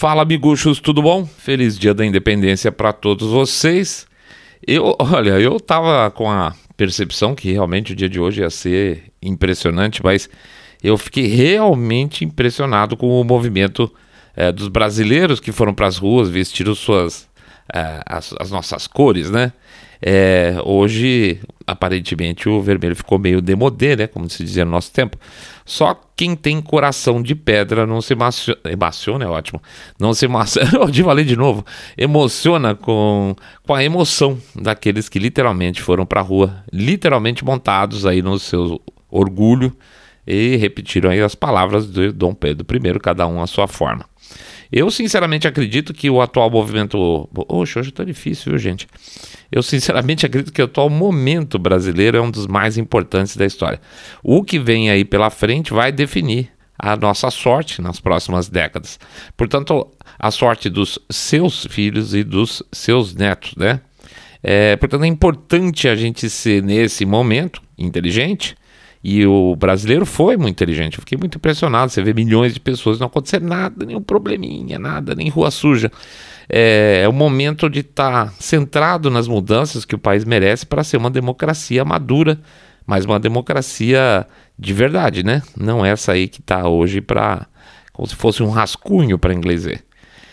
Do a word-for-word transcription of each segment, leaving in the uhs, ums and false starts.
Fala, amiguchos, tudo bom? Feliz Dia da Independência para todos vocês. Eu, olha, eu tava com a percepção que realmente o dia de hoje ia ser impressionante, mas eu fiquei realmente impressionado com o movimento é, dos brasileiros que foram para as ruas, vestiram suas, é, as, as nossas cores, né? É, hoje, aparentemente, o vermelho ficou meio demodê, né? Como se dizia no nosso tempo. Só quem tem coração de pedra não se emociona, emociona é ótimo, não se emociona, eu falei de novo, emociona com, com a emoção daqueles que literalmente foram para a rua, literalmente montados aí no seu orgulho e repetiram aí as palavras de Dom Pedro I, cada um à sua forma. Eu sinceramente acredito que o atual movimento... Oxe, hoje tá difícil, viu, gente? Eu sinceramente acredito que o atual momento brasileiro é um dos mais importantes da história. O que vem aí pela frente vai definir a nossa sorte nas próximas décadas. Portanto, a sorte dos seus filhos e dos seus netos, né? É, portanto, é importante a gente ser, nesse momento, inteligente. E o brasileiro foi muito inteligente, eu fiquei muito impressionado, você vê milhões de pessoas, não acontecer nada, nenhum probleminha, nada, nem rua suja. É, é o momento de estar tá centrado nas mudanças que o país merece para ser uma democracia madura, mas uma democracia de verdade, né? Não essa aí que está hoje para, como se fosse um rascunho para inglês ver.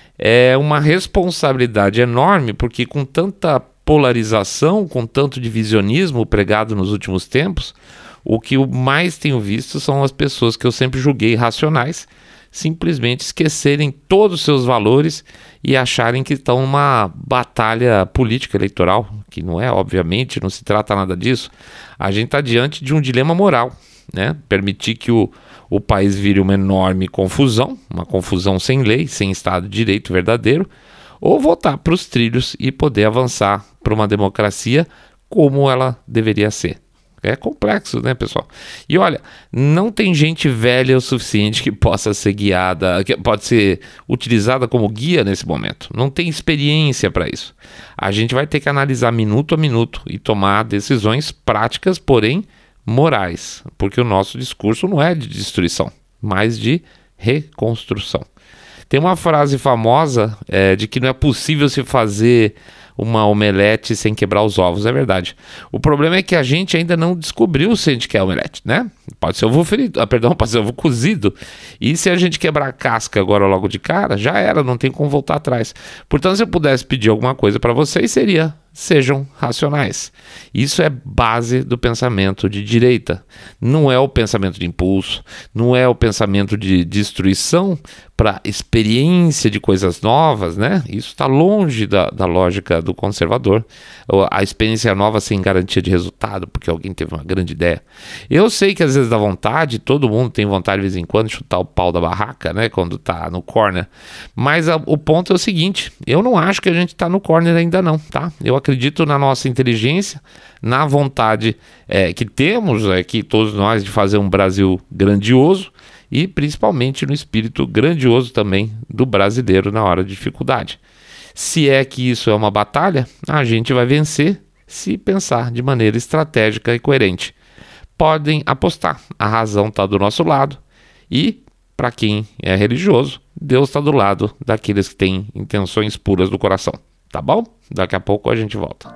É uma responsabilidade enorme, porque com tanta polarização, com tanto divisionismo pregado nos últimos tempos, o que eu mais tenho visto são as pessoas que eu sempre julguei racionais simplesmente esquecerem todos os seus valores e acharem que estão numa batalha política eleitoral, que não é, obviamente, não se trata nada disso. A gente está diante de um dilema moral, né? Permitir que o, o país vire uma enorme confusão, uma confusão sem lei, sem Estado de Direito verdadeiro, ou voltar para os trilhos e poder avançar para uma democracia como ela deveria ser. É complexo, né, pessoal? E olha, não tem gente velha o suficiente que possa ser guiada, que pode ser utilizada como guia nesse momento. Não tem experiência para isso. A gente vai ter que analisar minuto a minuto e tomar decisões práticas, porém morais, porque o nosso discurso não é de destruição, mas de reconstrução. Tem uma frase famosa é, de que não é possível se fazer uma omelete sem quebrar os ovos, é verdade. O problema é que a gente ainda não descobriu se a gente quer omelete, né? Pode ser ovo frito, ah, perdão, pode ser ovo cozido. E se a gente quebrar a casca agora logo de cara, já era, não tem como voltar atrás. Portanto, se eu pudesse pedir alguma coisa para vocês, seria: sejam racionais. Isso é base do pensamento de direita. Não é o pensamento de impulso, não é o pensamento de destruição para experiência de coisas novas, né? Isso está longe da, da lógica do conservador. A experiência nova sem garantia de resultado, porque alguém teve uma grande ideia. Eu sei que às vezes dá vontade, todo mundo tem vontade de vez em quando de chutar o pau da barraca, né? Quando tá no corner. Mas a, o ponto é o seguinte: eu não acho que a gente tá no corner ainda não, tá? Eu acredito na nossa inteligência, na vontade é, que temos, é, que todos nós, de fazer um Brasil grandioso e principalmente no espírito grandioso também do brasileiro na hora de dificuldade. Se é que isso é uma batalha, a gente vai vencer se pensar de maneira estratégica e coerente. Podem apostar, a razão está do nosso lado e, para quem é religioso, Deus está do lado daqueles que têm intenções puras do coração. Tá bom? Daqui a pouco a gente volta.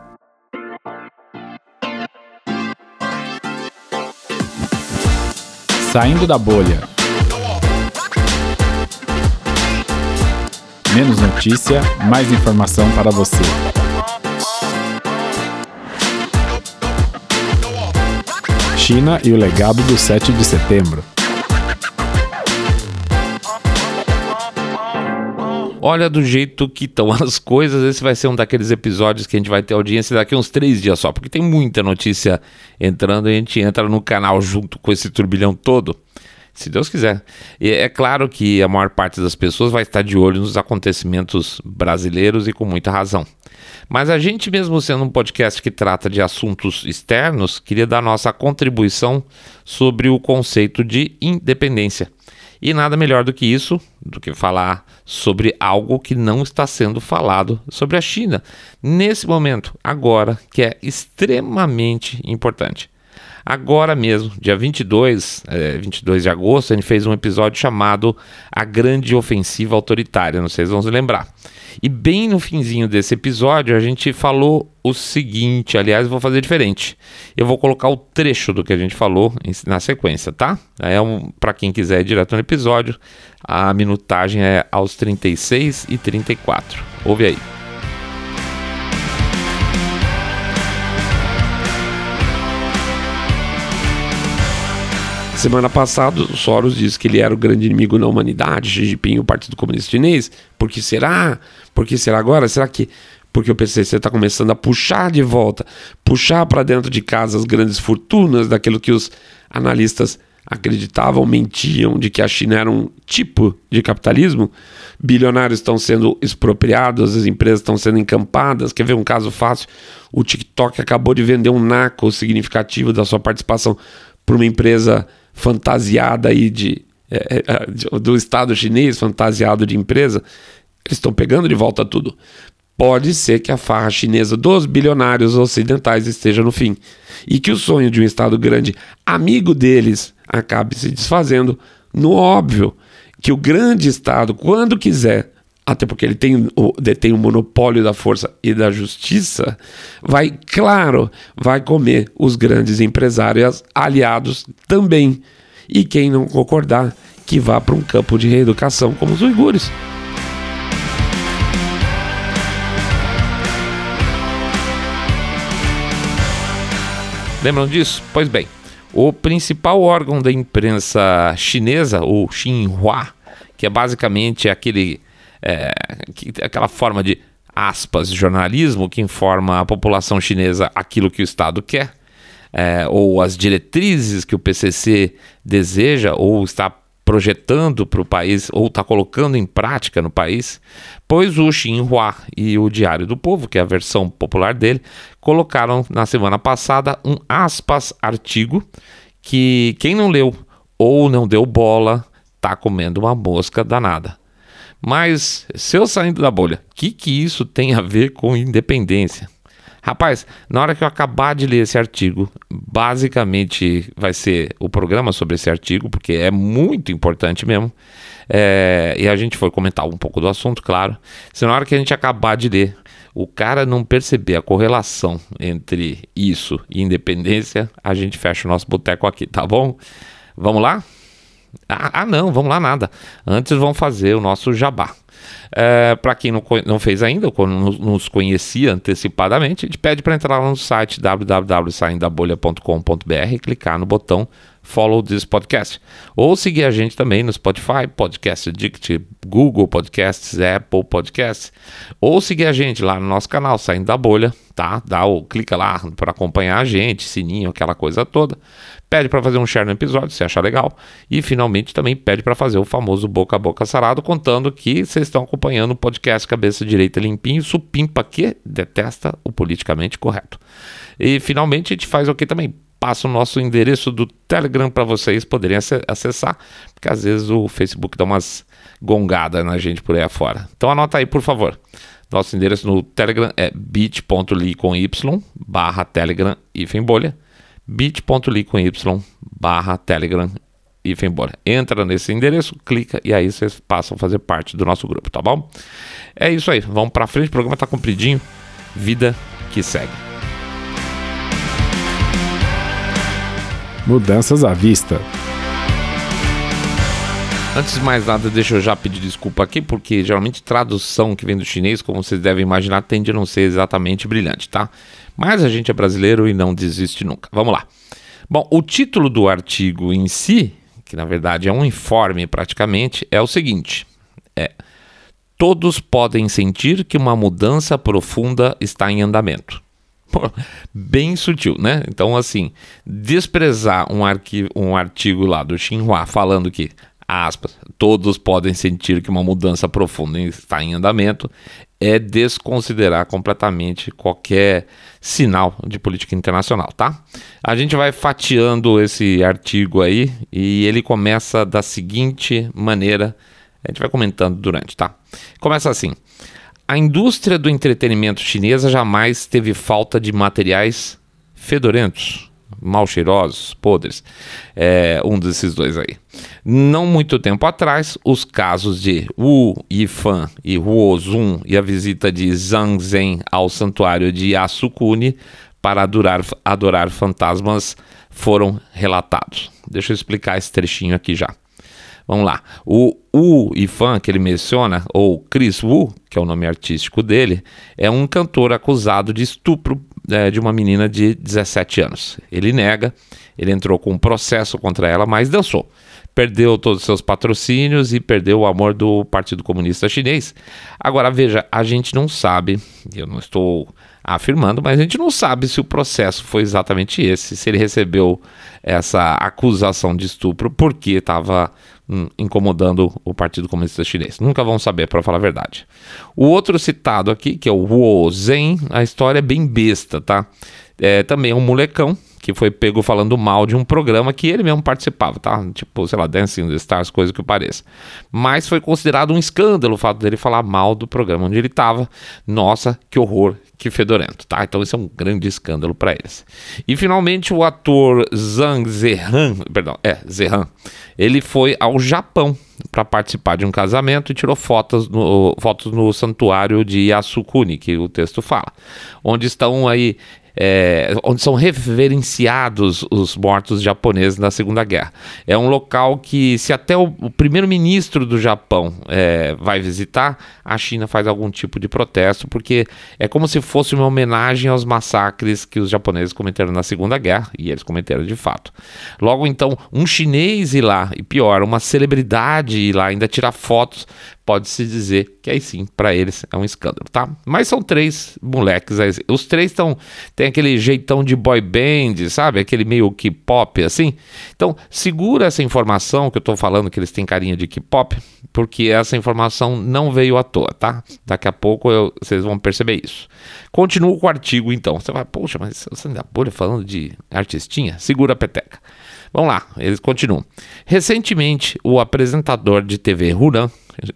Saindo da bolha. Menos notícia, mais informação para você. China e o legado do sete de setembro. Olha, do jeito que estão as coisas, esse vai ser um daqueles episódios que a gente vai ter audiência daqui a uns três dias só, porque tem muita notícia entrando e a gente entra no canal junto com esse turbilhão todo, se Deus quiser. E é claro que a maior parte das pessoas vai estar de olho nos acontecimentos brasileiros e com muita razão. Mas a gente, mesmo sendo um podcast que trata de assuntos externos, queria dar nossa contribuição sobre o conceito de independência. E nada melhor do que isso, do que falar sobre algo que não está sendo falado sobre a China, nesse momento, agora, que é extremamente importante. Agora mesmo, dia vinte e dois, é, vinte e dois de agosto, a gente fez um episódio chamado A Grande Ofensiva Autoritária, não sei se vão se lembrar. E bem no finzinho desse episódio a gente falou o seguinte, aliás, vou fazer diferente. Eu vou colocar o trecho do que a gente falou na sequência, tá? É um, para quem quiser ir direto no episódio, a minutagem é aos trinta e seis e trinta e quatro. Ouve aí. Semana passada, o Soros disse que ele era o grande inimigo da humanidade, Xi Jinping, o Partido Comunista Chinês. Por que será? Por que será agora? Será que porque o P C C está começando a puxar de volta, puxar para dentro de casa as grandes fortunas, daquilo que os analistas acreditavam, mentiam, de que a China era um tipo de capitalismo? Bilionários estão sendo expropriados, as empresas estão sendo encampadas. Quer ver um caso fácil? O TikTok acabou de vender um naco significativo da sua participação para uma empresa fantasiada aí de, é, de, do Estado chinês, fantasiado de empresa. Eles estão pegando de volta tudo. Pode ser que a farra chinesa dos bilionários ocidentais esteja no fim e que o sonho de um Estado grande, amigo deles, acabe se desfazendo no óbvio que o grande Estado, quando quiser, até porque ele tem, detém o monopólio da força e da justiça, vai, claro, vai comer os grandes empresários aliados também. E quem não concordar, que vá para um campo de reeducação como os uigures. Lembram disso? Pois bem, o principal órgão da imprensa chinesa, o Xinhua, que é basicamente aquele... É, que, aquela forma de, aspas, jornalismo que informa a população chinesa aquilo que o Estado quer, é, ou as diretrizes que o P C C deseja ou está projetando para o país, ou está colocando em prática no país, pois o Xinhua e o Diário do Povo, que é a versão popular dele, colocaram na semana passada um, aspas, artigo que quem não leu ou não deu bola está comendo uma mosca danada. Mas, se eu saindo da bolha, o que, que isso tem a ver com independência? Rapaz, na hora que eu acabar de ler esse artigo, basicamente vai ser o programa sobre esse artigo, porque é muito importante mesmo, é, e a gente foi comentar um pouco do assunto, claro. Se na hora que a gente acabar de ler, o cara não perceber a correlação entre isso e independência, a gente fecha o nosso boteco aqui, tá bom? Vamos lá? Ah, ah não, vamos lá nada. Antes vamos fazer o nosso jabá. É, para quem não, não fez ainda, ou não nos conhecia antecipadamente, a gente pede para entrar lá no site w w w ponto saindo da bolha ponto com ponto b r e clicar no botão Follow this podcast. Ou seguir a gente também no Spotify, Podcast Addict, Google Podcasts, Apple Podcasts. Ou seguir a gente lá no nosso canal Saindo da Bolha, tá? Dá o, clica lá para acompanhar a gente, sininho, aquela coisa toda. Pede para fazer um share no episódio, se achar legal. E finalmente também pede para fazer o famoso boca a boca sarado, contando que vocês estão acompanhando o podcast Cabeça Direita Limpinho, supimpa que detesta o politicamente correto. E finalmente a gente faz o que também? Passa o nosso endereço do Telegram para vocês poderem acessar, porque às vezes o Facebook dá umas gongadas na gente por aí afora. Então anota aí, por favor. Nosso endereço no Telegram é bit.ly com y barra Telegram hífen bolha. bit.ly com y barra Telegram hífen bolha. Entra nesse endereço, clica e aí vocês passam a fazer parte do nosso grupo, tá bom? É isso aí, vamos pra frente, o programa tá compridinho. Vida que segue. Mudanças à vista. Antes de mais nada, deixa eu já pedir desculpa aqui, porque geralmente tradução que vem do chinês, como vocês devem imaginar, tende a não ser exatamente brilhante, tá? Mas a gente é brasileiro e não desiste nunca. Vamos lá. Bom, o título do artigo em si, que na verdade é um informe praticamente, é o seguinte: é, todos podem sentir que uma mudança profunda está em andamento. Bem sutil, né? Então, assim, desprezar um, arquivo, um artigo lá do Xinhua falando que, aspas, todos podem sentir que uma mudança profunda está em andamento, é desconsiderar completamente qualquer sinal de política internacional, tá? A gente vai fatiando esse artigo aí e ele começa da seguinte maneira, a gente vai comentando durante, tá? Começa assim: a indústria do entretenimento chinesa jamais teve falta de materiais fedorentos. mal cheirosos, podres, é, um desses dois aí. Não muito tempo atrás, os casos de Wu Yifan e Huo Zun e a visita de Zhang Zhen ao santuário de Yasukuni para adorar, adorar fantasmas foram relatados. Deixa eu explicar esse trechinho aqui já. Vamos lá. O Wu Yifan, que ele menciona, ou Chris Wu, que é o nome artístico dele, é um cantor acusado de estupro é, de uma menina de dezessete anos. Ele nega, ele entrou com um processo contra ela, mas dançou. Perdeu todos os seus patrocínios e perdeu o amor do Partido Comunista Chinês. Agora, veja, a gente não sabe, eu não estou afirmando, mas a gente não sabe se o processo foi exatamente esse, se ele recebeu essa acusação de estupro porque estava hum, incomodando o Partido Comunista Chinês. Nunca vão saber, para falar a verdade. O outro citado aqui, que é o Huo Zhen, a história é bem besta, tá? É também um molecão que foi pego falando mal de um programa que ele mesmo participava, tá? Tipo, sei lá, Dancing the Stars, coisa que pareça. Mas foi considerado um escândalo o fato dele falar mal do programa onde ele estava. Nossa, que horror, que fedorento, tá? Então isso é um grande escândalo para eles. E finalmente o ator Zhang Zehan, perdão, é, Zehan, ele foi ao Japão para participar de um casamento e tirou fotos no, fotos no santuário de Yasukuni, que o texto fala, onde estão aí É, onde são reverenciados os mortos japoneses na Segunda Guerra. É um local que, se até o, o primeiro-ministro do Japão é, vai visitar, a China faz algum tipo de protesto, porque é como se fosse uma homenagem aos massacres que os japoneses cometeram na Segunda Guerra, e eles cometeram de fato. Logo então, um chinês ir lá, e pior, uma celebridade ir lá, ainda tirar fotos, pode-se dizer que aí sim, para eles é um escândalo, tá? Mas são três moleques, os três estão, tem aquele jeitão de boy band, sabe? Aquele meio K-pop, assim. Então, segura essa informação que eu tô falando, que eles têm carinha de K-pop, porque essa informação não veio à toa, tá? Daqui a pouco eu, vocês vão perceber isso. Continuo com o artigo, então. Você vai, poxa, mas você ainda bolha falando de artistinha? Segura a peteca. Vamos lá, eles continuam. Recentemente, o apresentador de T V Hunan,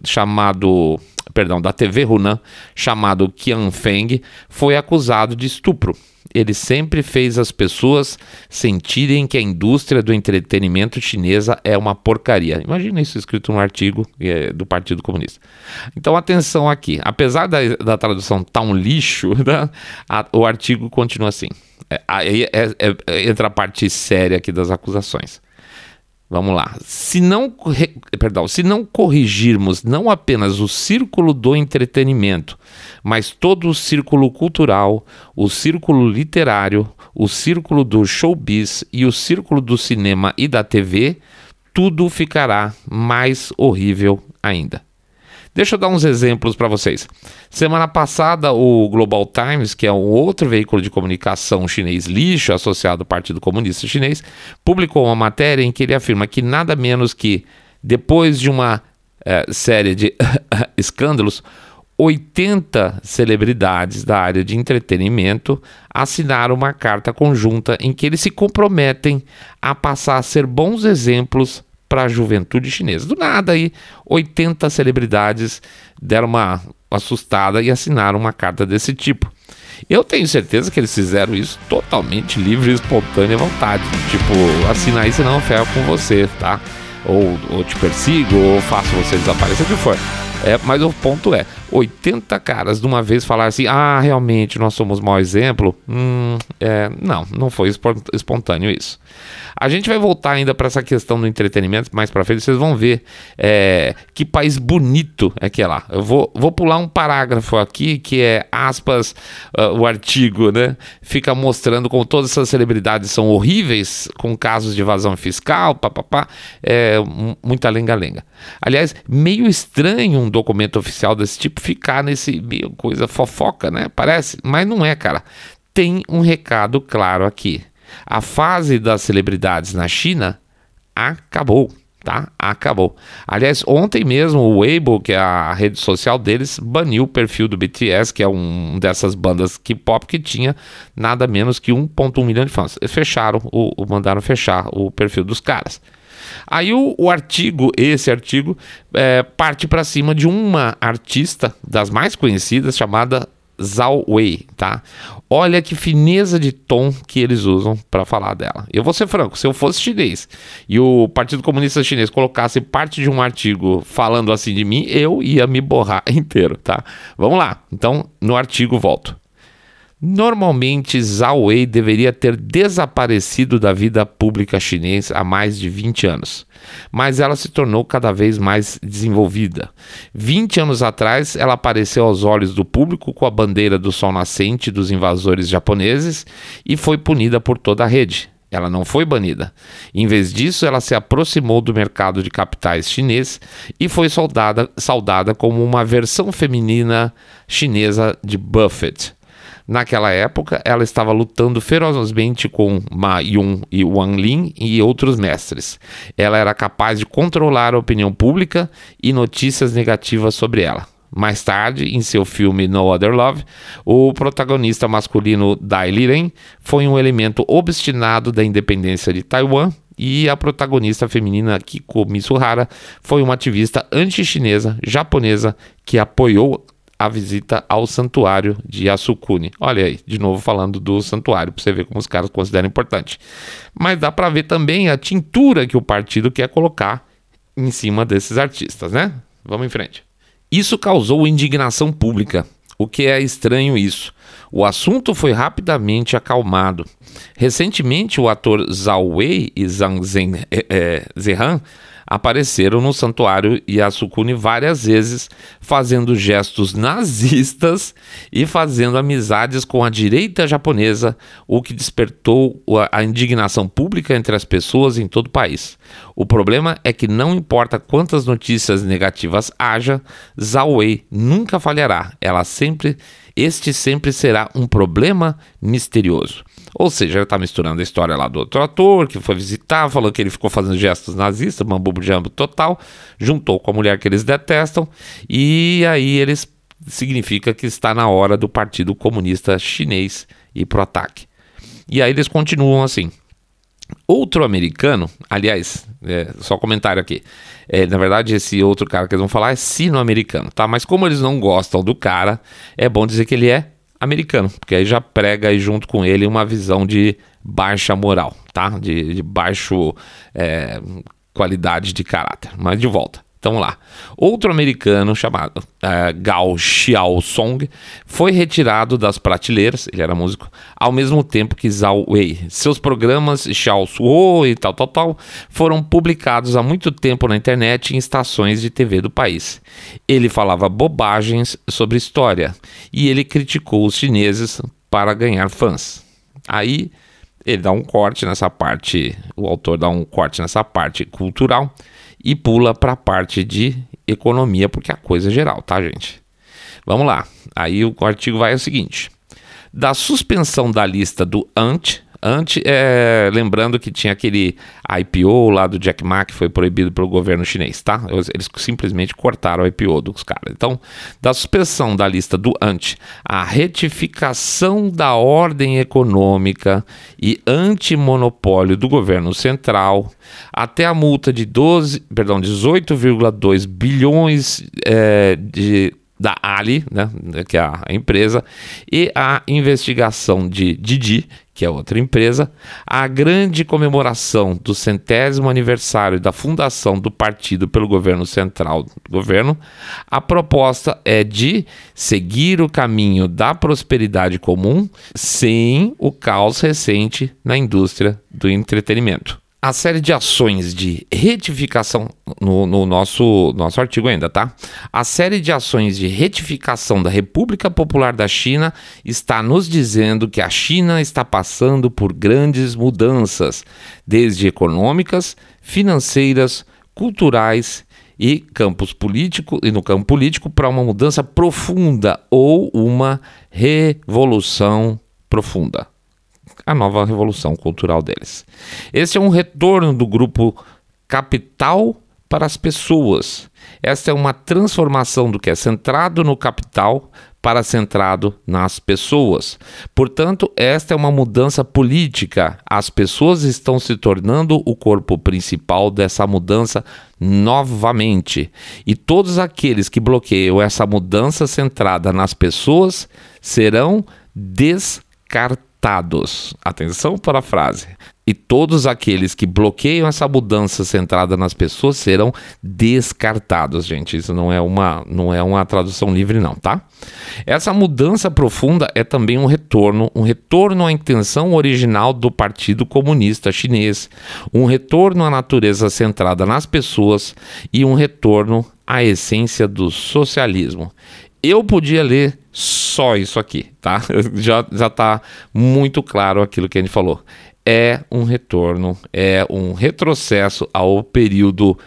chamado, perdão, da T V Hunan, chamado Qian Feng, foi acusado de estupro. Ele sempre fez as pessoas sentirem que a indústria do entretenimento chinesa é uma porcaria. Imagina isso escrito num artigo é, do Partido Comunista. Então, atenção aqui. Apesar da, da tradução tá um lixo, né, a, o artigo continua assim. Aí é, é, é, entra a parte séria aqui das acusações. Vamos lá. Se não, perdão, se não corrigirmos não apenas o círculo do entretenimento, mas todo o círculo cultural, o círculo literário, o círculo do showbiz e o círculo do cinema e da T V, tudo ficará mais horrível ainda. Deixa eu dar uns exemplos para vocês. Semana passada, o Global Times, que é um outro veículo de comunicação chinês lixo associado ao Partido Comunista Chinês, publicou uma matéria em que ele afirma que nada menos que, depois de uma é, série de escândalos, oitenta celebridades da área de entretenimento assinaram uma carta conjunta em que eles se comprometem a passar a ser bons exemplos para a juventude chinesa. Do nada aí, oitenta celebridades deram uma assustada e assinaram uma carta desse tipo. Eu tenho certeza que eles fizeram isso totalmente livre, espontânea vontade. Tipo, assina aí, senão eu ferro com você, tá? Ou, ou te persigo, ou faço você desaparecer, o que for. É, mas o ponto é, oitenta caras de uma vez falar assim, ah, realmente nós somos mau exemplo. Hum, é, não, não foi espontâneo isso. A gente vai voltar ainda para essa questão do entretenimento mais para frente, vocês vão ver é, que país bonito é que é lá. Eu vou, vou pular um parágrafo aqui que é, aspas, uh, o artigo, né? Fica mostrando como todas essas celebridades são horríveis, com casos de evasão fiscal, papapá, é, muita lenga-lenga. Aliás, meio estranho um documento oficial desse tipo ficar nesse meio coisa fofoca, né? Parece, mas não é, cara. Tem um recado claro aqui. A fase das celebridades na China acabou, tá? Acabou. Aliás, ontem mesmo o Weibo, que é a rede social deles, baniu o perfil do B T S, que é um dessas bandas K-pop que tinha nada menos que um vírgula um milhão de fãs. Eles fecharam, o, o, mandaram fechar o perfil dos caras. Aí o, o artigo, esse artigo, é, parte para cima de uma artista das mais conhecidas chamada Zhao Wei, tá? Olha que fineza de tom que eles usam para falar dela. Eu vou ser franco, se eu fosse chinês e o Partido Comunista Chinês colocasse parte de um artigo falando assim de mim, eu ia me borrar inteiro, tá? Vamos lá. Então, no artigo volto. Normalmente, Zhao Wei deveria ter desaparecido da vida pública chinesa há mais de vinte anos, mas ela se tornou cada vez mais desenvolvida. vinte anos atrás, ela apareceu aos olhos do público com a bandeira do sol nascente dos invasores japoneses e foi punida por toda a rede. Ela não foi banida. Em vez disso, ela se aproximou do mercado de capitais chinês e foi saudada, saudada como uma versão feminina chinesa de Buffett. Naquela época, ela estava lutando ferozmente com Ma Yun e Wang Lin e outros mestres. Ela era capaz de controlar a opinião pública e notícias negativas sobre ela. Mais tarde, em seu filme No Other Love, o protagonista masculino Dai Liren foi um elemento obstinado da independência de Taiwan e a protagonista feminina Kiko Mitsuhara foi uma ativista anti-chinesa japonesa que apoiou a visita ao santuário de Yasukuni. Olha aí, de novo falando do santuário, para você ver como os caras consideram importante. Mas dá para ver também a tintura que o partido quer colocar em cima desses artistas, né? Vamos em frente. Isso causou indignação pública. O que é estranho isso? O assunto foi rapidamente acalmado. Recentemente, o ator Zhao Wei e Zhang Zhen, é, é, Zehan apareceram no santuário Yasukuni várias vezes, fazendo gestos nazistas e fazendo amizades com a direita japonesa, o que despertou a indignação pública entre as pessoas em todo o país. O problema é que não importa quantas notícias negativas haja, Zhao Wei nunca falhará. Ela sempre, este sempre será um problema misterioso. Ou seja, ele está misturando a história lá do outro ator que foi visitar, falou que ele ficou fazendo gestos nazistas, mambo-jambo total, juntou com a mulher que eles detestam, e aí eles significa que está na hora do Partido Comunista Chinês ir pro ataque. E aí eles continuam assim. Outro americano, aliás, é, só comentário aqui, é, na verdade esse outro cara que eles vão falar é sino-americano, tá? Mas como eles não gostam do cara, é bom dizer que ele é americano, porque aí já prega aí junto com ele uma visão de baixa moral, tá? De, de baixo é, qualidade de caráter. Mas de volta, então lá. Outro americano chamado uh, Gao Xiaosong foi retirado das prateleiras, ele era músico, ao mesmo tempo que Zhao Wei. Seus programas Xiaosuo e tal, tal, tal, foram publicados há muito tempo na internet em estações de T V do país. Ele falava bobagens sobre história e ele criticou os chineses para ganhar fãs. Aí ele dá um corte nessa parte, o autor dá um corte nessa parte cultural e pula para a parte de economia, porque é a coisa é geral, tá, gente? Vamos lá. Aí o artigo vai ao seguinte. Da suspensão da lista do Ant, Ant é, lembrando que tinha aquele I P O lá do Jack Ma que foi proibido pelo governo chinês, tá? Eles simplesmente cortaram o I P O dos caras. Então, da suspensão da lista do Ant, a retificação da ordem econômica e antimonopólio do governo central, até a multa de doze, perdão, dezoito vírgula dois bilhões é, de da Ali, né, que é a empresa, e a investigação de Didi, que é outra empresa, a grande comemoração do centésimo aniversário da fundação do partido pelo governo central do governo, a proposta é de seguir o caminho da prosperidade comum sem o caos recente na indústria do entretenimento. A série de ações de retificação, no, no nosso, nosso artigo ainda, tá? A série de ações de retificação da República Popular da China está nos dizendo que a China está passando por grandes mudanças, desde econômicas, financeiras, culturais e, campos político, e no campo político para uma mudança profunda ou uma revolução profunda. A nova revolução cultural deles. Esse é um retorno do grupo Capital para as pessoas. Esta é uma transformação do que é centrado no capital para centrado nas pessoas. Portanto, esta é uma mudança política. As pessoas estão se tornando o corpo principal dessa mudança novamente. E todos aqueles que bloqueiam essa mudança centrada nas pessoas serão descartados. Atenção para a frase. E todos aqueles que bloqueiam essa mudança centrada nas pessoas serão descartados, gente. Isso não é uma, não é uma tradução livre, não, tá? Essa mudança profunda é também um retorno, um retorno à intenção original do Partido Comunista Chinês, um retorno à natureza centrada nas pessoas e um retorno à essência do socialismo. Eu podia ler só isso aqui, tá? Já, já tá muito claro aquilo que a gente falou. É um retorno, é um retrocesso ao período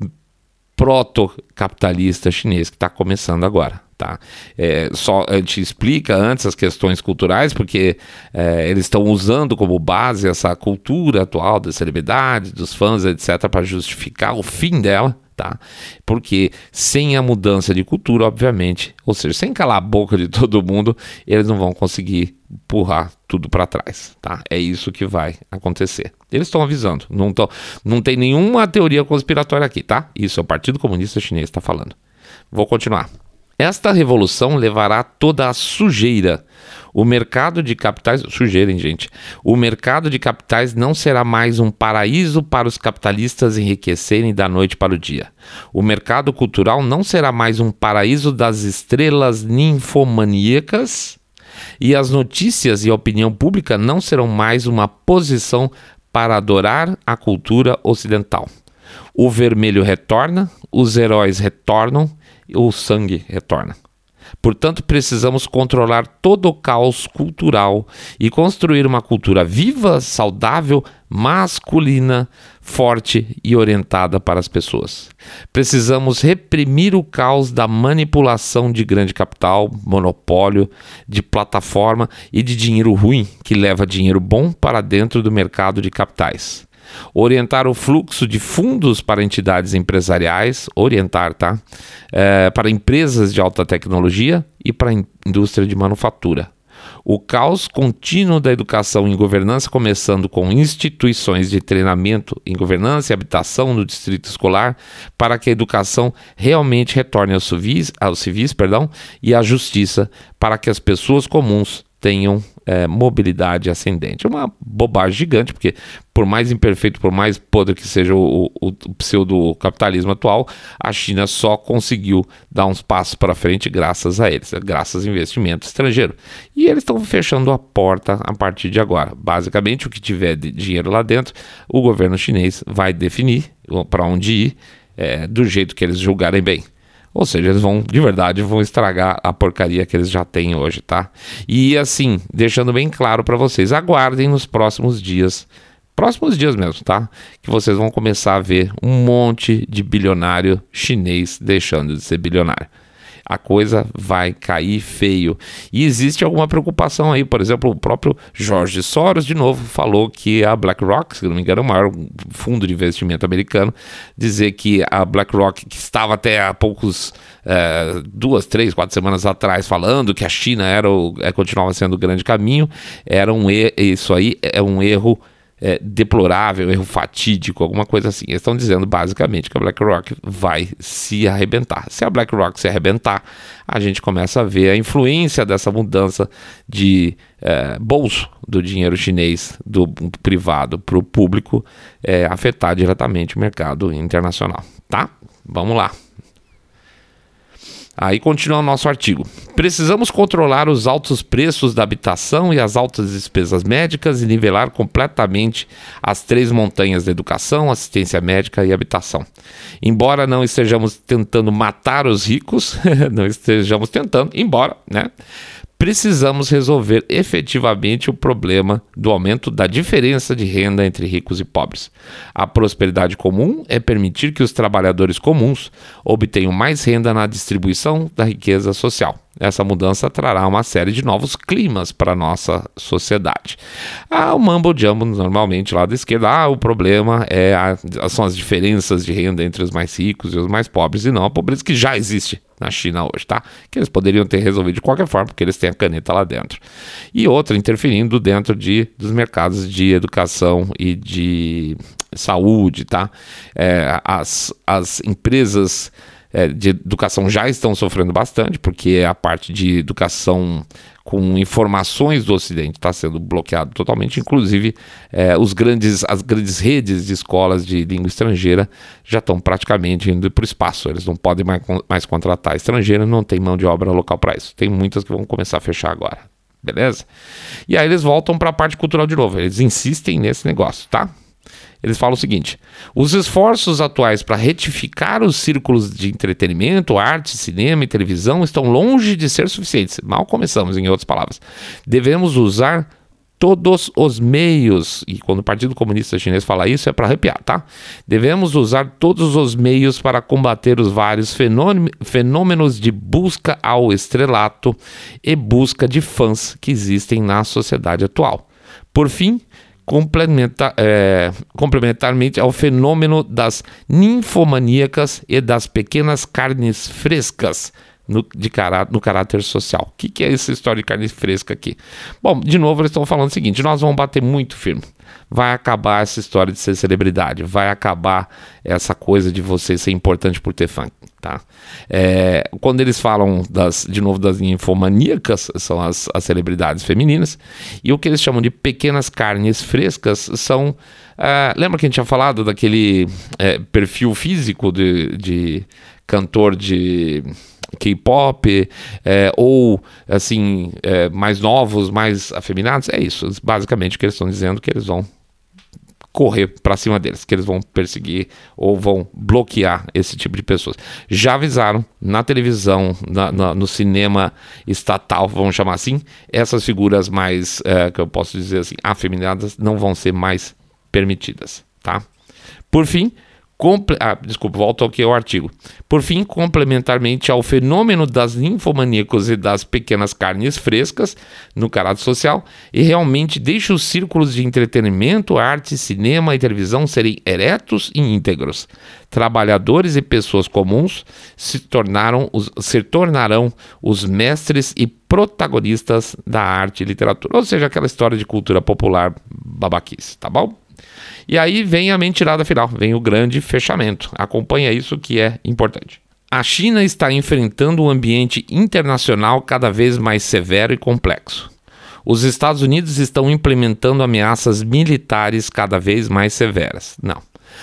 proto-capitalista chinês que está começando agora, tá? É, só a gente explica antes as questões culturais, porque é, eles estão usando como base essa cultura atual das celebridades, dos fãs, etcétera, para justificar o fim dela, tá? Porque sem a mudança de cultura, obviamente, ou seja, sem calar a boca de todo mundo, eles não vão conseguir empurrar tudo para trás, tá? É isso que vai acontecer. Eles estão avisando, não, tão, não tem nenhuma teoria conspiratória aqui, tá? Isso é o Partido Comunista Chinês que está falando. Vou continuar. Esta revolução levará toda a sujeira. O mercado de capitais... Sujeira, hein, gente? O mercado de capitais não será mais um paraíso para os capitalistas enriquecerem da noite para o dia. O mercado cultural não será mais um paraíso das estrelas ninfomaníacas. E as notícias e a opinião pública não serão mais uma posição para adorar a cultura ocidental. O vermelho retorna, os heróis retornam, o sangue retorna. Portanto, precisamos controlar todo o caos cultural e construir uma cultura viva, saudável, masculina, forte e orientada para as pessoas. Precisamos reprimir o caos da manipulação de grande capital, monopólio, de plataforma e de dinheiro ruim que leva dinheiro bom para dentro do mercado de capitais. Orientar o fluxo de fundos para entidades empresariais, orientar, tá? É, para empresas de alta tecnologia e para a indústria de manufatura. O caos contínuo da educação em governança, começando com instituições de treinamento em governança e habitação no distrito escolar, para que a educação realmente retorne aos civis, aos civis perdão, e à justiça, para que as pessoas comuns tenham é, mobilidade ascendente. É uma bobagem gigante, porque por mais imperfeito, por mais podre que seja o, o, o pseudo-capitalismo atual, a China só conseguiu dar uns passos para frente graças a eles, graças a investimento estrangeiro. E eles estão fechando a porta a partir de agora. Basicamente, o que tiver de dinheiro lá dentro, o governo chinês vai definir para onde ir, é, do jeito que eles julgarem bem. Ou seja, eles vão, de verdade, vão estragar a porcaria que eles já têm hoje, tá? E assim, deixando bem claro para vocês, aguardem nos próximos dias, próximos dias mesmo, tá? Que vocês vão começar a ver um monte de bilionário chinês deixando de ser bilionário. A coisa vai cair feio. E existe alguma preocupação aí. Por exemplo, o próprio George Soros, de novo, falou que a BlackRock, se não me engano, é o maior fundo de investimento americano, dizer que a BlackRock, que estava até há poucos, é, duas, três, quatro semanas atrás, falando que a China era o, é, continuava sendo o grande caminho, era um erro, isso aí é um erro É, deplorável, erro fatídico, alguma coisa assim. Eles estão dizendo basicamente que a BlackRock vai se arrebentar. Se a BlackRock se arrebentar, a gente começa a ver a influência dessa mudança de é, bolso do dinheiro chinês do privado para o público é, afetar diretamente o mercado internacional, tá? Vamos lá. Aí continua o nosso artigo. Precisamos controlar os altos preços da habitação e as altas despesas médicas e nivelar completamente as três montanhas da educação, assistência médica e habitação. Embora não estejamos tentando matar os ricos, não estejamos tentando, embora, né? Precisamos resolver efetivamente o problema do aumento da diferença de renda entre ricos e pobres. A prosperidade comum é permitir que os trabalhadores comuns obtenham mais renda na distribuição da riqueza social. essa mudança trará uma série de novos climas para a nossa sociedade. Ah, o mambo jumbo, normalmente lá da esquerda, ah, o problema é a, são as diferenças de renda entre os mais ricos e os mais pobres, e não a pobreza que já existe na China hoje, tá? Que eles poderiam ter resolvido de qualquer forma, porque eles têm a caneta lá dentro. E outra, interferindo dentro de, dos mercados de educação e de saúde, tá? É, as, as empresas é, de educação já estão sofrendo bastante, porque a parte de educação com informações do Ocidente está sendo bloqueado totalmente, inclusive é, os grandes, as grandes redes de escolas de língua estrangeira já estão praticamente indo para o espaço, eles não podem mais, mais contratar estrangeiro, não tem mão de obra local para isso, tem muitas que vão começar a fechar agora, beleza? E aí eles voltam para a parte cultural de novo, eles insistem nesse negócio, tá? Eles falam o seguinte: os esforços atuais para retificar os círculos de entretenimento, arte, cinema e televisão estão longe de ser suficientes. Mal começamos, em outras palavras. Devemos usar todos os meios, e quando o Partido Comunista Chinês fala isso é para arrepiar, tá? Devemos usar todos os meios para combater os vários fenômenos de busca ao estrelato e busca de fãs que existem na sociedade atual. Por fim, Complementa, é, complementarmente ao fenômeno das ninfomaníacas e das pequenas carnes frescas no, de cará, no caráter social. O que, que é essa história de carne fresca aqui? Bom, de novo eles estão falando o seguinte: nós vamos bater muito firme. Vai acabar essa história de ser celebridade, vai acabar essa coisa de você ser importante por ter fã, tá? É, quando eles falam, das, de novo, das ninfomaníacas, são as, as celebridades femininas, e o que eles chamam de pequenas carnes frescas são... Uh, lembra que a gente tinha falado daquele é, perfil físico de, de cantor de K-pop, é, ou assim, é, mais novos, mais afeminados? É isso, basicamente o que eles estão dizendo, que eles vão correr para cima deles, que eles vão perseguir ou vão bloquear esse tipo de pessoas. Já avisaram na televisão, na, na, no cinema estatal, vamos chamar assim, essas figuras mais, é, que eu posso dizer assim, afeminadas, não vão ser mais permitidas, tá? Por fim, Comple- ah, desculpa, volto aqui ao artigo. Por fim, complementarmente ao fenômeno das ninfomaníacos e das pequenas carnes frescas no caráter social, e realmente deixa os círculos de entretenimento, arte, cinema e televisão serem eretos e íntegros. Trabalhadores e pessoas comuns se, tornaram os, se tornarão os mestres e protagonistas da arte e literatura. Ou seja, aquela história de cultura popular babaquice, tá bom? E aí vem a mentirada final, vem o grande fechamento. Acompanha isso que é importante. A China está enfrentando um ambiente internacional cada vez mais severo e complexo. Os Estados Unidos estão implementando ameaças militares cada vez mais severas. Não.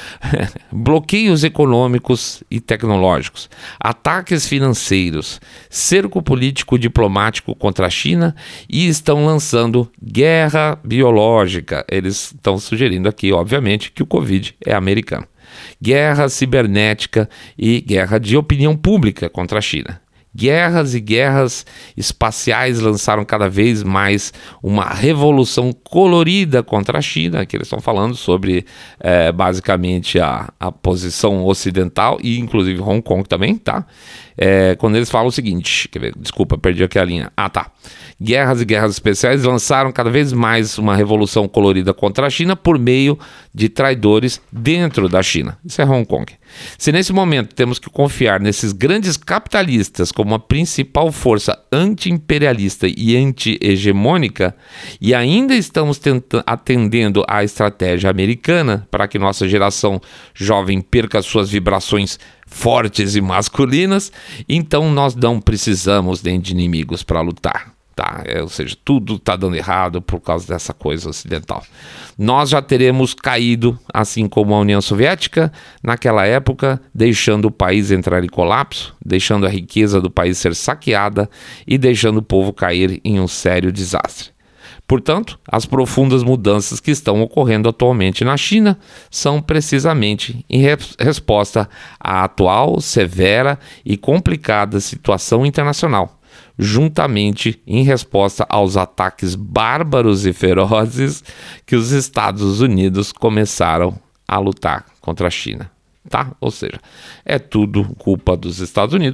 Bloqueios econômicos e tecnológicos, ataques financeiros, cerco político-diplomático contra a China, e estão lançando guerra biológica. Eles estão sugerindo aqui, obviamente, que o Covid é americano. Guerra cibernética e guerra de opinião pública contra a China. Guerras e guerras espaciais lançaram cada vez mais uma revolução colorida contra a China, que eles estão falando sobre é, basicamente a, a posição ocidental e inclusive Hong Kong também, tá? É, quando eles falam o seguinte, quer ver, desculpa, perdi aqui a linha. Ah, tá. Guerras e guerras especiais lançaram cada vez mais uma revolução colorida contra a China por meio de traidores dentro da China. Isso é Hong Kong. Se nesse momento temos que confiar nesses grandes capitalistas como a principal força anti-imperialista e anti-hegemônica, e ainda estamos tenta- atendendo à estratégia americana para que nossa geração jovem perca suas vibrações fortes e masculinas, então nós não precisamos nem de inimigos para lutar. Tá, é, ou seja, tudo está dando errado por causa dessa coisa ocidental. Nós já teremos caído, assim como a União Soviética, naquela época, deixando o país entrar em colapso, deixando a riqueza do país ser saqueada e deixando o povo cair em um sério desastre. Portanto, as profundas mudanças que estão ocorrendo atualmente na China são precisamente em re- resposta à atual, severa e complicada situação internacional, juntamente em resposta aos ataques bárbaros e ferozes que os Estados Unidos começaram a lutar contra a China, tá? Ou seja, é tudo culpa dos Estados Unidos,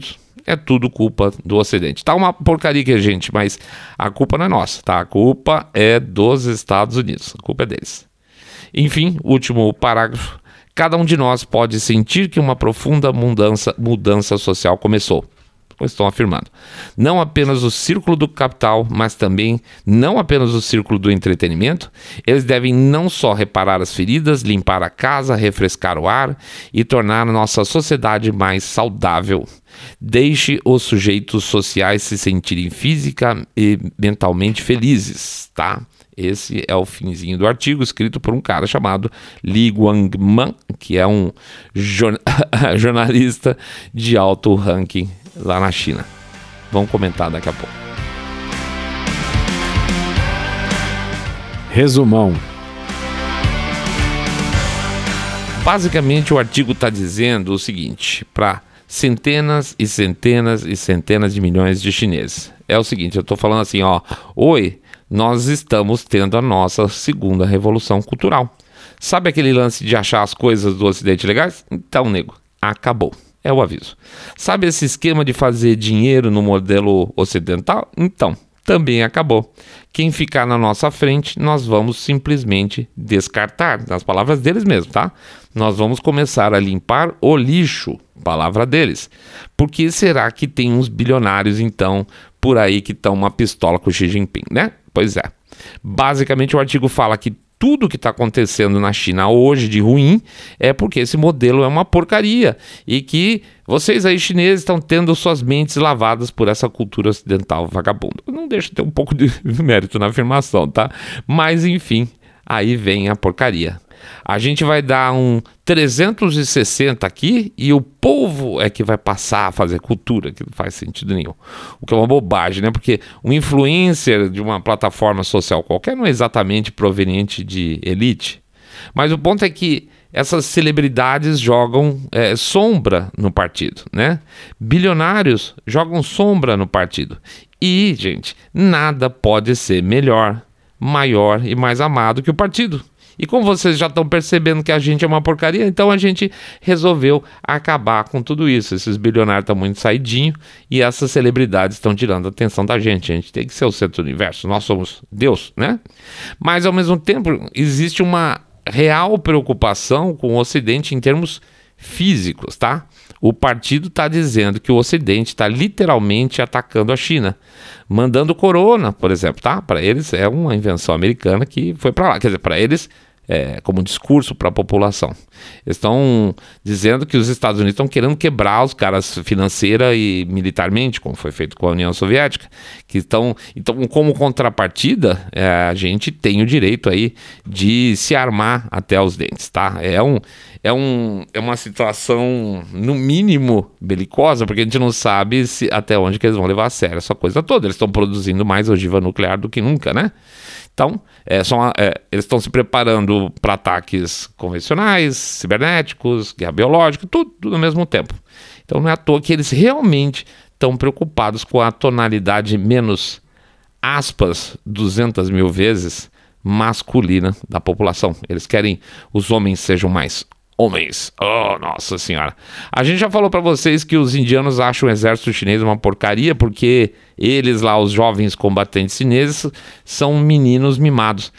é tudo culpa do Ocidente. Tá uma porcaria aqui, gente, mas a culpa não é nossa, tá? A culpa é dos Estados Unidos, a culpa é deles. Enfim, último parágrafo. Cada um de nós pode sentir que uma profunda mudança, mudança social começou. Estão afirmando. Não apenas o círculo do capital, mas também não apenas o círculo do entretenimento. Eles devem não só reparar as feridas, limpar a casa, refrescar o ar e tornar a nossa sociedade mais saudável. Deixe os sujeitos sociais se sentirem física e mentalmente felizes, tá? Esse é o finzinho do artigo, escrito por um cara chamado Li Guangman, que é um jor- jornalista de alto ranking lá na China. Vamos comentar daqui a pouco. Resumão. Basicamente, o artigo está dizendo o seguinte, para centenas e centenas e centenas de milhões de chineses. É o seguinte, eu estou falando assim, ó, oi, nós estamos tendo a nossa segunda revolução cultural. Sabe aquele lance de achar as coisas do Ocidente legais? Então, nego, acabou. É o aviso. Sabe esse esquema de fazer dinheiro no modelo ocidental? Então, também acabou. Quem ficar na nossa frente, nós vamos simplesmente descartar. Nas palavras deles mesmo, tá? Nós vamos começar a limpar o lixo. Palavra deles. Por que será que tem uns bilionários, então, por aí que estão uma pistola com o Xi Jinping, né? Pois é. Basicamente, o artigo fala que tudo que está acontecendo na China hoje de ruim é porque esse modelo é uma porcaria e que vocês aí chineses estão tendo suas mentes lavadas por essa cultura ocidental vagabunda. Não deixa de ter um pouco de mérito na afirmação, tá? Mas enfim, aí vem a porcaria. A gente vai dar um trezentos e sessenta aqui e o povo é que vai passar a fazer cultura, que não faz sentido nenhum. O que é uma bobagem, né? Porque um influencer de uma plataforma social qualquer não é exatamente proveniente de elite. Mas o ponto é que essas celebridades jogam é, sombra no partido, né? Bilionários jogam sombra no partido. E, gente, nada pode ser melhor, maior e mais amado que o partido. E como vocês já estão percebendo que a gente é uma porcaria, então a gente resolveu acabar com tudo isso. Esses bilionários estão muito saidinhos e essas celebridades estão tirando a atenção da gente. A gente tem que ser o centro do universo, nós somos Deus, né? Mas ao mesmo tempo existe uma real preocupação com o Ocidente em termos físicos, tá? O partido está dizendo que o Ocidente está literalmente atacando a China, mandando corona, por exemplo, tá? Para eles é uma invenção americana que foi para lá, quer dizer, para eles é como um discurso para a população. Eles estão dizendo que os Estados Unidos estão querendo quebrar os caras financeira e militarmente, como foi feito com a União Soviética, que estão, então, como contrapartida, é, a gente tem o direito aí de se armar até os dentes, tá? É um É, um, é uma situação, no mínimo, belicosa, porque a gente não sabe se, até onde que eles vão levar a sério essa coisa toda. Eles estão produzindo mais ogiva nuclear do que nunca, né? Então, é, são, é, eles estão se preparando para ataques convencionais, cibernéticos, guerra biológica, tudo, tudo ao mesmo tempo. Então, não é à toa que eles realmente estão preocupados com a tonalidade menos, aspas, duzentas mil vezes masculina da população. Eles querem os homens sejam mais homens. Oh, nossa senhora. A gente já falou pra vocês que os indianos acham o exército chinês uma porcaria porque eles lá, os jovens combatentes chineses, são meninos mimados.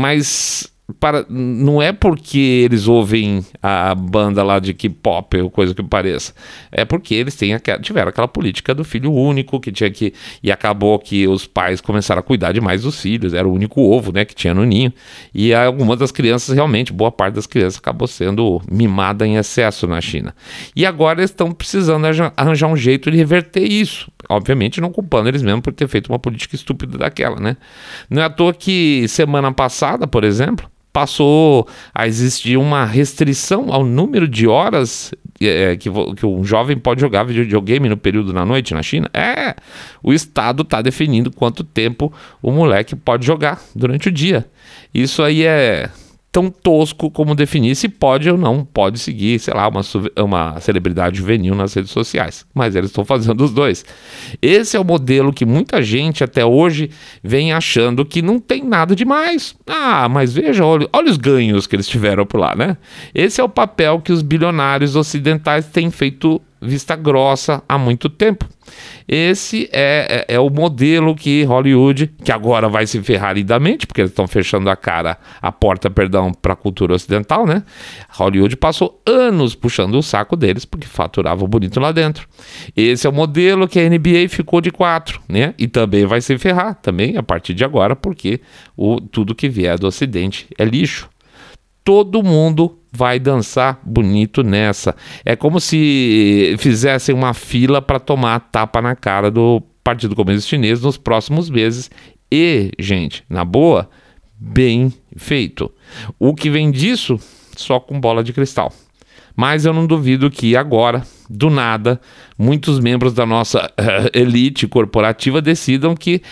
Mas para, não é porque eles ouvem a banda lá de K-pop ou coisa que pareça. É porque eles têm aquela, tiveram aquela política do filho único que tinha que... E acabou que os pais começaram a cuidar demais dos filhos. Era o único ovo, né, que tinha no ninho. E algumas das crianças, realmente, boa parte das crianças acabou sendo mimada em excesso na China. E agora eles estão precisando arranjar um jeito de reverter isso. Obviamente não culpando eles mesmos por ter feito uma política estúpida daquela, né? Não é à toa que semana passada, por exemplo, passou a existir uma restrição ao número de horas é, que, que um jovem pode jogar videogame no período da noite na China. É, o Estado está definindo quanto tempo o moleque pode jogar durante o dia. Isso aí é tão tosco como definir se pode ou não pode seguir, sei lá, uma, uma celebridade juvenil nas redes sociais. Mas eles estão fazendo os dois. Esse é o modelo que muita gente até hoje vem achando que não tem nada demais. Ah, mas veja, olha, olha os ganhos que eles tiveram por lá, né? Esse é o papel que os bilionários ocidentais têm feito vista grossa há muito tempo. Esse é, é, é o modelo que Hollywood, que agora vai se ferrar lindamente, porque eles estão fechando a cara, a porta, perdão, para a cultura ocidental, né? Hollywood passou anos puxando o saco deles, porque faturava bonito lá dentro. Esse é o modelo que a N B A ficou de quatro, né? E também vai se ferrar, também a partir de agora, porque o, tudo que vier do Ocidente é lixo. Todo mundo vai dançar bonito nessa. É como se fizessem uma fila para tomar tapa na cara do Partido Comunista Chinês nos próximos meses. E, gente, na boa, bem feito. O que vem disso, só com bola de cristal. Mas eu não duvido que agora, do nada, muitos membros da nossa uh, elite corporativa decidam que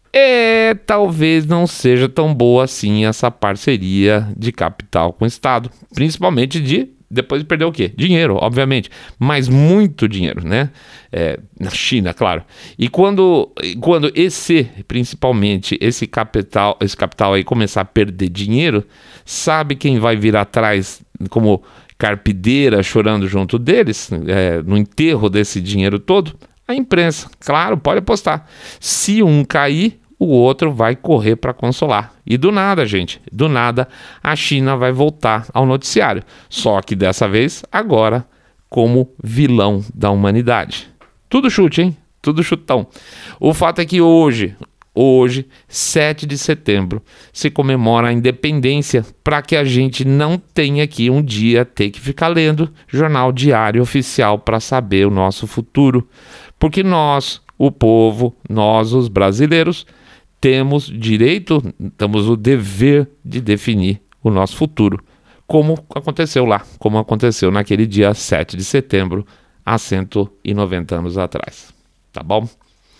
É, talvez não seja tão boa assim essa parceria de capital com o Estado, principalmente de, depois de perder o quê? Dinheiro, obviamente, mas muito dinheiro, né? É, na China, claro. E quando, quando esse, principalmente esse capital, esse capital aí começar a perder dinheiro, sabe quem vai vir atrás como carpideira chorando junto deles, é, no enterro desse dinheiro todo? A imprensa, claro, pode apostar. Se um cair, o outro vai correr para consolar. E do nada, gente, do nada, a China vai voltar ao noticiário. Só que dessa vez, agora, como vilão da humanidade. Tudo chute, hein? Tudo chutão. O fato é que hoje, hoje, sete de setembro, se comemora a independência, para que a gente não tenha aqui um dia ter que ficar lendo jornal diário oficial para saber o nosso futuro. Porque nós, o povo, nós, os brasileiros, temos direito, temos o dever de definir o nosso futuro, como aconteceu lá, como aconteceu naquele dia sete de setembro, há cento e noventa anos atrás. Tá bom?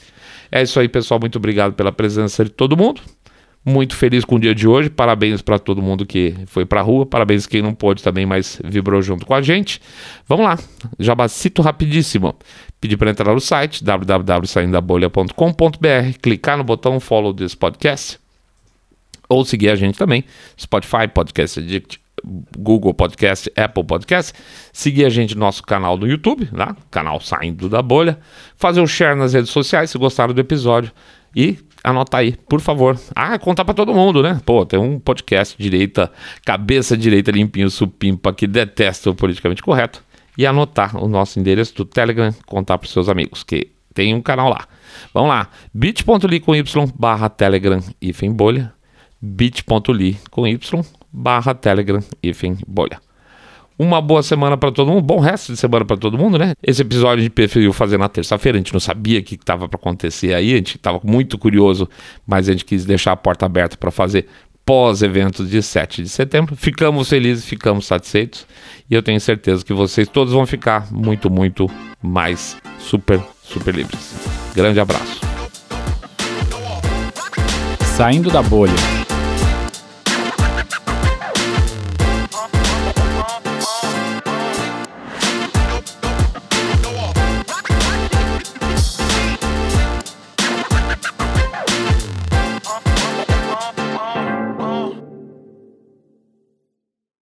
É isso aí, pessoal. Muito obrigado pela presença de todo mundo. Muito feliz com o dia de hoje. Parabéns para todo mundo que foi para a rua. Parabéns quem não pôde também, mas vibrou junto com a gente. Vamos lá. Jabacito rapidíssimo. Pedir para entrar no site w w w ponto saindo da bolha ponto com ponto b r, clicar no botão follow this podcast ou seguir a gente também. Spotify, Podcast Addict, Google Podcast, Apple Podcast. Seguir a gente no nosso canal do YouTube, né? Canal Saindo da Bolha. Fazer um share nas redes sociais se gostaram do episódio. E anota aí, por favor. Ah, contar pra todo mundo, né? Pô, tem um podcast direita, cabeça direita, limpinho, supimpa, que detesta o politicamente correto. E anotar o nosso endereço do Telegram, contar pros seus amigos, que tem um canal lá. Vamos lá, bit.ly com y barra Telegram hífen bolha, bit.ly com y barra Telegram hífen bolha. Uma boa semana para todo mundo, bom resto de semana para todo mundo, né? Esse episódio a gente preferiu fazer na terça-feira, a gente não sabia o que estava para acontecer aí, a gente estava muito curioso, mas a gente quis deixar a porta aberta para fazer pós-eventos de sete de setembro. Ficamos felizes, ficamos satisfeitos e eu tenho certeza que vocês todos vão ficar muito, muito mais super, super livres. Grande abraço. Saindo da Bolha.